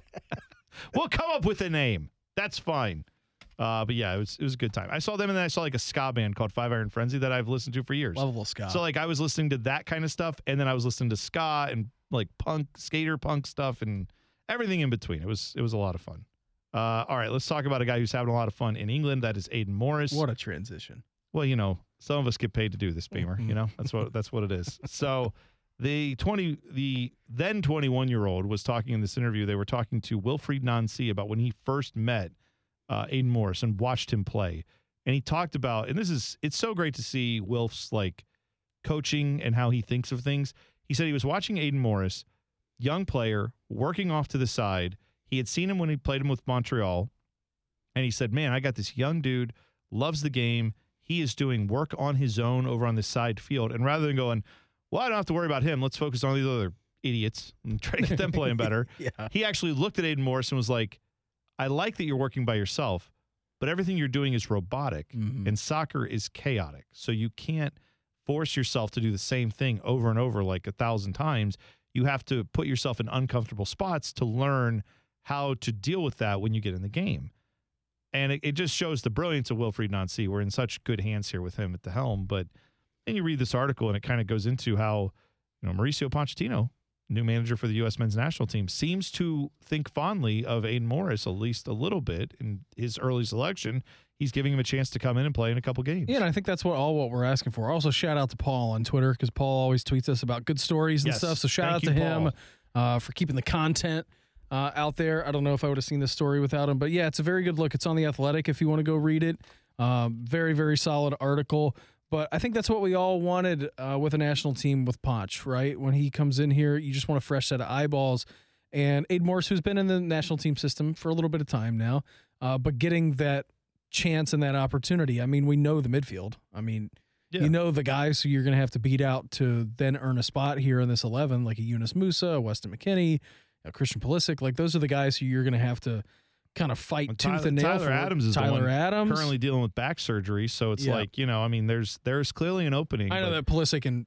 S4: We'll come up with a name. That's fine. But yeah, it was a good time. I saw them, and then I saw like a ska band called Five Iron Frenzy that I've listened to for years.
S5: Love a little ska.
S4: So like I was listening to that kind of stuff, and then I was listening to ska and like skater punk stuff and everything in between. It was a lot of fun. All right, let's talk about a guy who's having a lot of fun in England. That is Aidan Morris.
S5: What a transition.
S4: Well, some of us get paid to do this, Beamer. That's what it is. So the then 21-year-old was talking in this interview. They were talking to Wilfried Nancy about when he first met Aidan Morris and watched him play. And he talked about, and it's so great to see Wilf's like coaching and how he thinks of things. He said he was watching Aidan Morris, young player, working off to the side. He had seen him when he played him with Montreal. And he said, man, I got this young dude, loves the game. He is doing work on his own over on the side field. And rather than going, well, I don't have to worry about him, let's focus on these other idiots and try to get them playing better.
S5: Yeah.
S4: He actually looked at Aidan Morris and was like, I like that you're working by yourself, but everything you're doing is robotic, and soccer is chaotic. So you can't force yourself to do the same thing over and over like 1,000 times. You have to put yourself in uncomfortable spots to learn how to deal with that when you get in the game. And it just shows the brilliance of Wilfried Nancy. We're in such good hands here with him at the helm. But then you read this article, and it kind of goes into how Mauricio Pochettino, new manager for the U.S. men's national team, seems to think fondly of Aidan Morris, at least a little bit, in his early selection. He's giving him a chance to come in and play in a couple games.
S5: Yeah, and I think that's what we're asking for. Also, shout out to Paul on Twitter, because Paul always tweets us about good stories and stuff. So shout out to him for keeping the content out there. I don't know if I would have seen this story without him, but yeah, it's a very good look. It's on The Athletic if you want to go read it. Very, very solid article. But I think that's what we all wanted with a national team with Poch, right? When he comes in here, you just want a fresh set of eyeballs. And Aidan Morris, who's been in the national team system for a little bit of time now, but getting that chance and that opportunity. I mean, we know the midfield. I mean, you know the guys who you're going to have to beat out to then earn a spot here in this 11, like a Yunus Musa, a Weston McKennie, a Christian Pulisic. Like, those are the guys who you're going to have to kind of fight tooth and nail.
S4: Tyler Adams is currently dealing with back surgery, so it's like, I mean, there's clearly an opening.
S5: I know that Pulisic and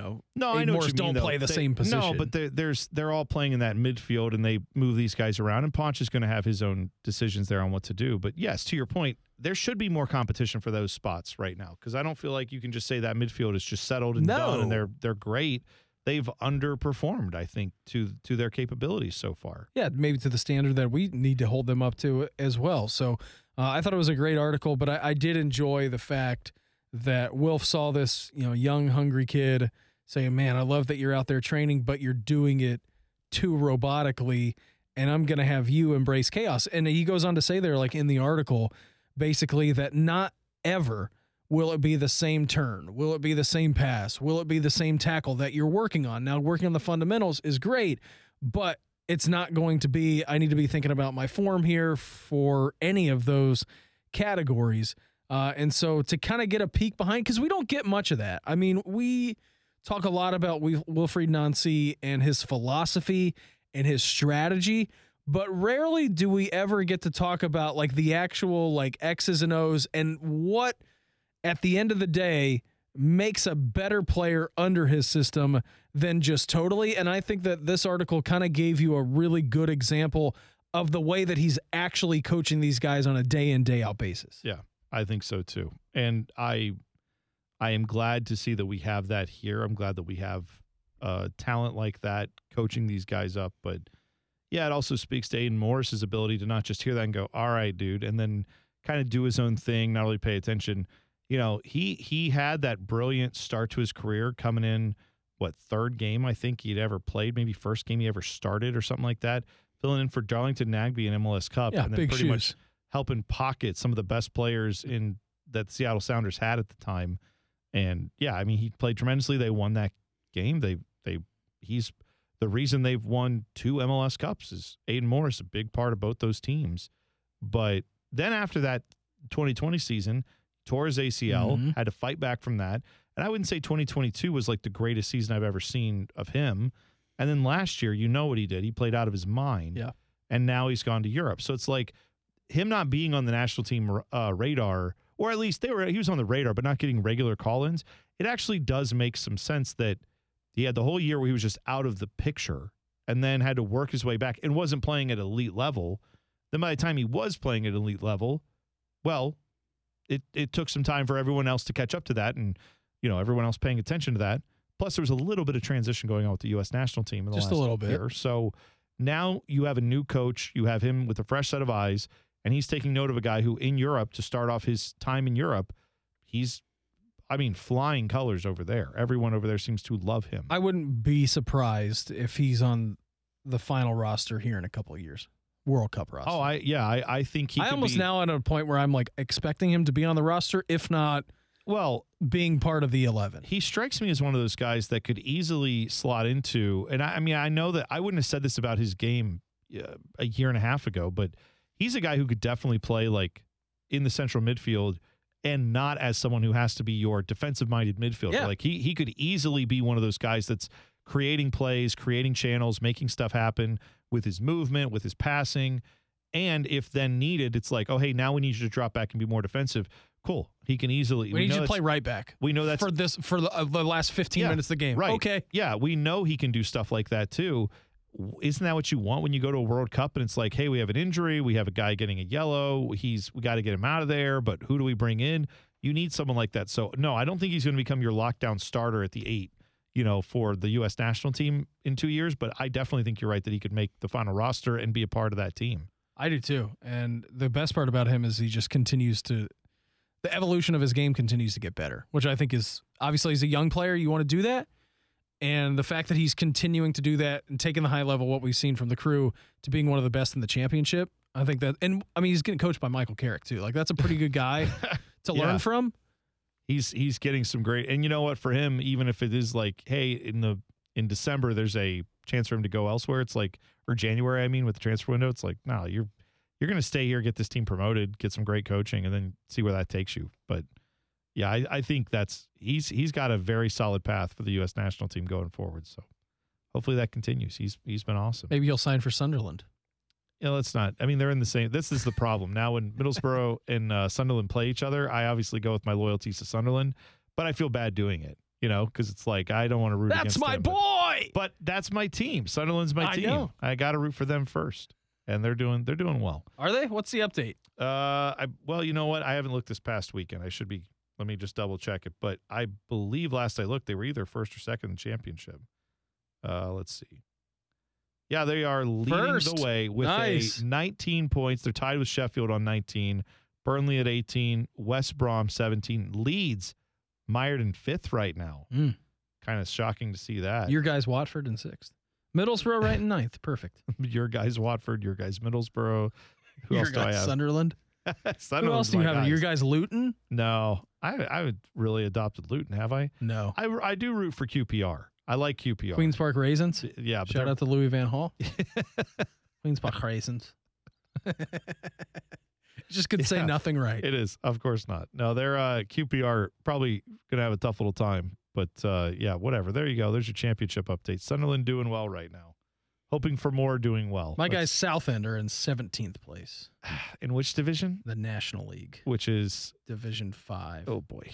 S4: I know
S5: Morris don't play the same position.
S4: No, but they're all playing in that midfield, and they move these guys around, and Ponch is going to have his own decisions there on what to do. But yes, to your point, there should be more competition for those spots right now, because I don't feel like you can just say that midfield is just settled and done, and they're great. They've underperformed, I think, to their capabilities so far.
S5: Yeah, maybe to the standard that we need to hold them up to as well. So I thought it was a great article, but I did enjoy the fact that Wilf saw this, young, hungry kid saying, man, I love that you're out there training, but you're doing it too robotically, and I'm going to have you embrace chaos. And he goes on to say there, like in the article, basically that not ever will it be the same turn? Will it be the same pass? Will it be the same tackle that you're working on? Now, working on the fundamentals is great, but it's not going to be, I need to be thinking about my form here for any of those categories. And so to kind of get a peek behind, because we don't get much of that. I mean, we talk a lot about Wilfried Nancy and his philosophy and his strategy, but rarely do we ever get to talk about like the actual like X's and O's and what at the end of the day makes a better player under his system than just totally. And I think that this article kind of gave you a really good example of the way that he's actually coaching these guys on a day in, day out basis.
S4: Yeah, I think so too. And I I am glad to see that we have that here. I'm glad that we have talent like that coaching these guys up. But yeah, it also speaks to Aiden Morris's ability to not just hear that and go, all right, dude, and then kind of do his own thing, not really pay attention. You know, he had that brilliant start to his career coming in, third game I think he'd ever played, maybe first game he ever started or something like that, filling in for Darlington Nagbe in MLS Cup,
S5: and
S4: then
S5: big
S4: pretty
S5: shoes.
S4: much helping pocket some of the best players in that the Seattle Sounders had at the time. And yeah, I mean, he played tremendously. They won that game. He's the reason they've won 2 MLS Cups is Aiden Morris, a big part of both those teams. But then after that 2020 season, tore his ACL, had to fight back from that. And I wouldn't say 2022 was like the greatest season I've ever seen of him. And then last year, you know what he did. He played out of his mind.
S5: Yeah.
S4: And now he's gone to Europe. So it's like him not being on the national team radar, or at least he was on the radar, but not getting regular call-ins. It actually does make some sense that he had the whole year where he was just out of the picture and then had to work his way back and wasn't playing at elite level. Then by the time he was playing at elite level, well, it took some time for everyone else to catch up to that, and everyone else paying attention to that. Plus, there was a little bit of transition going on with the U.S. national team in the
S5: just
S4: last
S5: a little bit
S4: year. So now you have a new coach, you have him with a fresh set of eyes, and he's taking note of a guy who in Europe, to start off his time in Europe, he's flying colors over there. Everyone over there seems to love him.
S5: I wouldn't be surprised if he's on the final roster here in a couple of years. World Cup roster.
S4: Oh, I think he
S5: I almost now at a point where I'm like expecting him to be on the roster, if not being part of the 11.
S4: He strikes me as one of those guys that could easily slot into, and I know that I wouldn't have said this about his game a year and a half ago, but he's a guy who could definitely play like in the central midfield and not as someone who has to be your defensive-minded midfielder.
S5: Yeah.
S4: Like he could easily be one of those guys that's creating plays, creating channels, making stuff happen with his movement, with his passing. And if then needed, it's like, oh, hey, now we need you to drop back and be more defensive. Cool. He can easily.
S5: We need you to play right back.
S4: We know that's
S5: for the last 15 minutes of the game.
S4: Right.
S5: Okay.
S4: Yeah, we know he can do stuff like that too. Isn't that what you want when you go to a World Cup and it's like, hey, we have an injury, we have a guy getting a yellow, we got to get him out of there, but who do we bring in? You need someone like that. So no, I don't think he's going to become your lockdown starter at the 8, for the U.S. national team in 2 years, but I definitely think you're right that he could make the final roster and be a part of that team.
S5: I do too. And the best part about him is he just the evolution of his game continues to get better, which I think is, obviously he's a young player, you want to do that. And the fact that he's continuing to do that and taking the high level, what we've seen from the Crew, to being one of the best in the championship, I think that, and I mean, he's getting coached by Michael Carrick too. Like, that's a pretty good guy to learn from.
S4: He's getting some great, and you know what, for him, even if it is like, hey, in December, there's a chance for him to go elsewhere. It's like, or January, with the transfer window, it's like, no, you're going to stay here, get this team promoted, get some great coaching, and then see where that takes you. But yeah, I think he's got a very solid path for the U.S. national team going forward. So hopefully that continues. He's been awesome.
S5: Maybe he'll sign for Sunderland.
S4: Yeah, let's not. They're in the same. This is the problem. Now when Middlesbrough and Sunderland play each other, I obviously go with my loyalties to Sunderland, but I feel bad doing it, because it's like I don't want to root against them.
S5: That's my boy!
S4: But that's my team. Sunderland's my team.
S5: Know.
S4: I got to root for them first. And they're doing well.
S5: Are they? What's the update?
S4: Well, you know what? I haven't looked this past weekend. Let me just double check it. But I believe last I looked, they were either first or second in the championship. Let's see. Yeah, they are leading the way with a 19 points. They're tied with Sheffield on 19, Burnley at 18, West Brom 17, Leeds mired in 5th right now. Kind of shocking to see that.
S5: Your guys Watford in 6th. Middlesbrough right in 9th. Perfect.
S4: Your guys Watford, your guys Middlesbrough. Who else do I have?
S5: Sunderland. Who else do you have? Your guys Luton?
S4: No, I haven't really adopted Luton, have I?
S5: No.
S4: I do root for QPR. I like QPR.
S5: Queen's Park Raisins?
S4: Yeah.
S5: Shout out to Louis Van Gaal. Queen's Park Raisins. Just could say nothing right.
S4: It is. Of course not. No, they're QPR probably going to have a tough little time. But, yeah, whatever. There you go. There's your championship update. Sunderland doing well right now. Hoping for more, doing well.
S5: My guys Southend are in 17th place.
S4: In which division?
S5: The National League.
S4: Which is?
S5: Division 5.
S4: Oh, boy.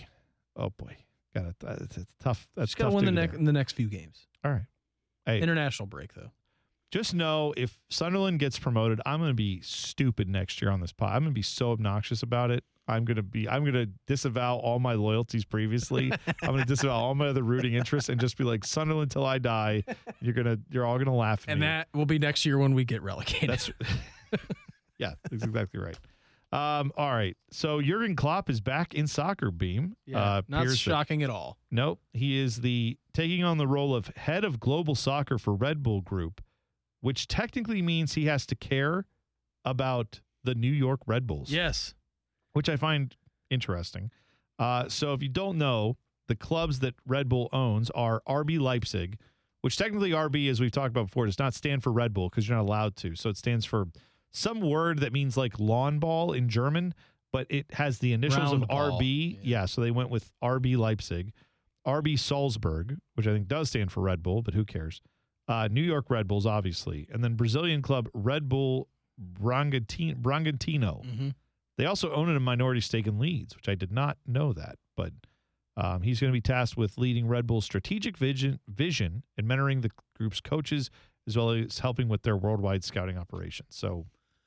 S4: It's tough. That's
S5: got to win the next few games.
S4: All right. Hey,
S5: international break, though.
S4: just know if Sunderland gets promoted, I'm going to be stupid next year on this pod. I'm going to be so obnoxious about it. I'm going to disavow all my loyalties previously. I'm going to disavow all my other rooting interests and just be like, Sunderland till I die. You're all going to laugh at me.
S5: And that will be next year when we get relegated.
S4: Yeah, that's exactly right. All right. So Jurgen Klopp is back in soccer, Beam.
S5: Yeah, not shocking at all.
S4: Nope. He is taking on the role of head of global soccer for Red Bull Group, which technically means he has to care about the New York Red Bulls.
S5: Yes.
S4: Which I find interesting. So if you don't know, the clubs that Red Bull owns are RB Leipzig, which technically RB, as we've talked about before, does not stand for Red Bull because you're not allowed to. So it stands for some word that means like lawn ball in German, but it has the initials
S5: Round
S4: of
S5: ball.
S4: RB. Yeah, so they went with RB Leipzig. RB Salzburg, which I think does stand for Red Bull, but who cares? New York Red Bulls, obviously. And then Brazilian club Red Bull Bragantino.
S5: Mm-hmm.
S4: They also own a minority stake in Leeds, which I did not know that. But he's going to be tasked with leading Red Bull's strategic vision and mentoring the group's coaches, as well as helping with their worldwide scouting operations. So,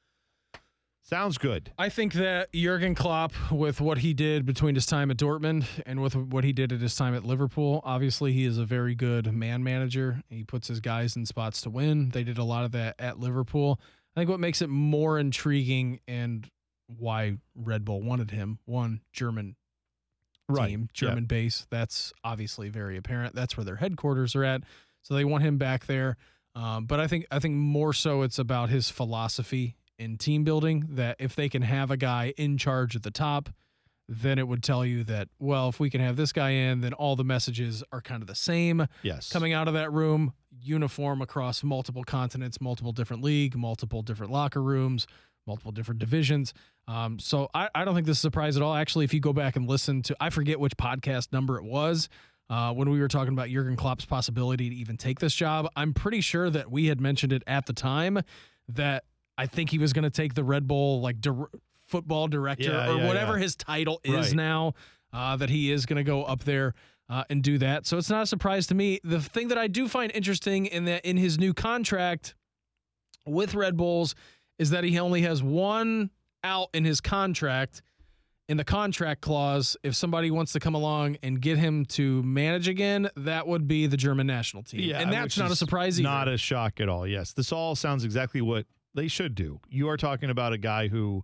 S4: sounds good.
S5: I think that Jurgen Klopp, with what he did between his time at Dortmund and with what he did at his time at Liverpool, obviously he is a very good man manager. He puts his guys in spots to win. They did a lot of that at Liverpool. I think what makes it more intriguing and why Red Bull wanted him, one, German team, German base. That's obviously very apparent. That's where their headquarters are at. So they want him back there. But I think more so it's about his philosophy in team building, that if they can have a guy in charge at the top, then it would tell you that, well, if we can have this guy in, then all the messages are kind of the same.
S4: Yes.
S5: Coming out of that room, uniform across multiple continents, multiple different league, multiple different locker rooms, multiple different divisions. So I don't think this is a surprise at all. Actually, if you go back and listen to, I forget which podcast number it was, when we were talking about Jurgen Klopp's possibility to even take this job, I'm pretty sure that we had mentioned it at the time that I think he was going to take the Red Bull football director or whatever his title is now, that he is going to go up there and do that. So it's not a surprise to me. The thing that I do find interesting in his new contract with Red Bulls is that he only has one out in his contract. In the contract clause, if somebody wants to come along and get him to manage again, that would be the German national team. Yeah, and that's not a surprise either.
S4: Not a shock at all. Yes, this all sounds exactly what they should do. You are talking about a guy who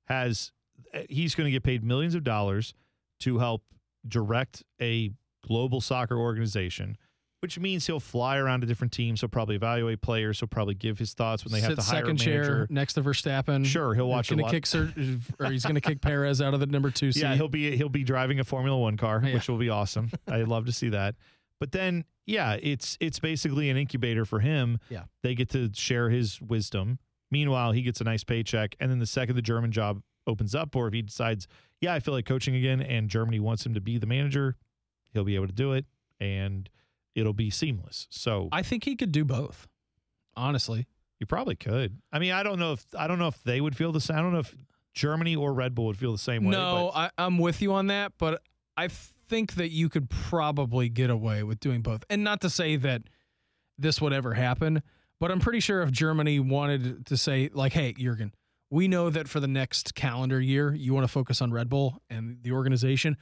S4: he's going to get paid millions of dollars to help direct a global soccer organization, which means he'll fly around to different teams. He'll probably evaluate players. He'll probably give his thoughts when they have to hire a manager.
S5: Second chair next to Verstappen.
S4: Sure, he'll watch a lot.
S5: He's going to kick Perez out of the number 2 seat.
S4: Yeah, he'll be driving a Formula One car, which will be awesome. I'd love to see that. But then, yeah, it's basically an incubator for him.
S5: Yeah,
S4: they get to share his wisdom. Meanwhile, he gets a nice paycheck, and then the second the German job opens up, or if he decides, yeah, I feel like coaching again, and Germany wants him to be the manager, he'll be able to do it, and it'll be seamless. So
S5: I think he could do both. Honestly,
S4: you probably could. I mean, I don't know if they would feel the same. I don't know if Germany or Red Bull would feel the same way.
S5: No, I'm with you on that, but I think that you could probably get away with doing both. And not to say that this would ever happen, but I'm pretty sure if Germany wanted to say, like, hey, Jurgen, we know that for the next calendar year, you want to focus on Red Bull and the organization.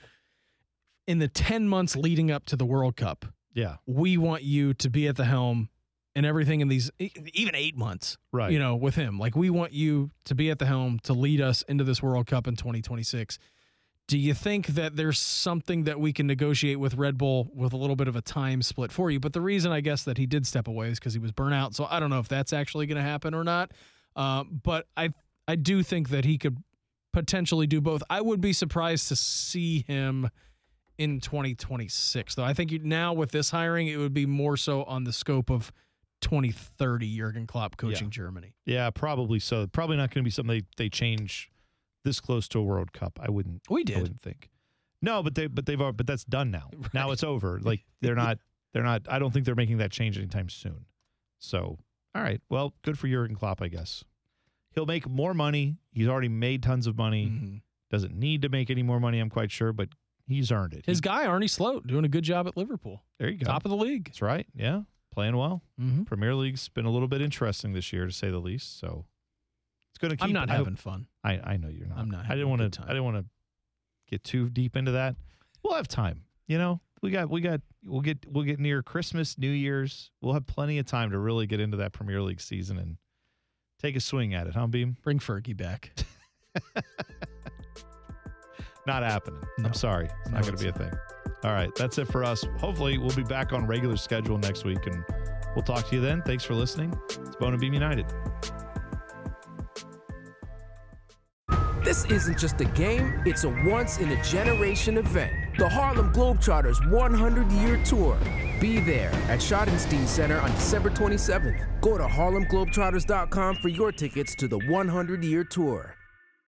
S5: In the 10 months leading up to the World Cup,
S4: yeah,
S5: we want you to be at the helm and everything in these, even 8 months,
S4: right?
S5: With him. Like, we want you to be at the helm to lead us into this World Cup in 2026. Do you think that there's something that we can negotiate with Red Bull with a little bit of a time split for you? But the reason, I guess, that he did step away is because he was burnt out. So I don't know if that's actually going to happen or not. But I do think that he could potentially do both. I would be surprised to see him in 2026, though. I think now with this hiring, it would be more so on the scope of 2030 Jurgen Klopp coaching Germany.
S4: Yeah, probably so. Probably not going to be something they change this close to a World Cup. I wouldn't think. No, but that's done now. Right. Now it's over. Like they're not I don't think they're making that change anytime soon. So, all right. Well, good for Jurgen Klopp, I guess. He'll make more money. He's already made tons of money. Mm-hmm. Doesn't need to make any more money, I'm quite sure, but he's earned it.
S5: His guy, Arne Slot, doing a good job at Liverpool.
S4: There you go.
S5: Top of the league.
S4: That's right. Yeah. playing well. Mm-hmm. Premier League's been a little bit interesting this year, to say the least. So it's going to keep.
S5: I'm not having fun.
S4: I know you're not.
S5: I'm not.
S4: I didn't want to get too deep into that. We'll have time. We'll get near Christmas, New Year's. We'll have plenty of time to really get into that Premier League season and take a swing at it, huh, Beam?
S5: Bring Fergie back.
S4: Not happening. No. I'm sorry. It's not going to be a thing. All right. That's it for us. Hopefully, we'll be back on regular schedule next week, and we'll talk to you then. Thanks for listening. It's Bone and Beam United.
S6: This isn't just a game. It's a once-in-a-generation event. The Harlem Globetrotters 100-year tour. Be there at Schottenstein Center on December 27th. Go to HarlemGlobetrotters.com for your tickets to the 100-year tour.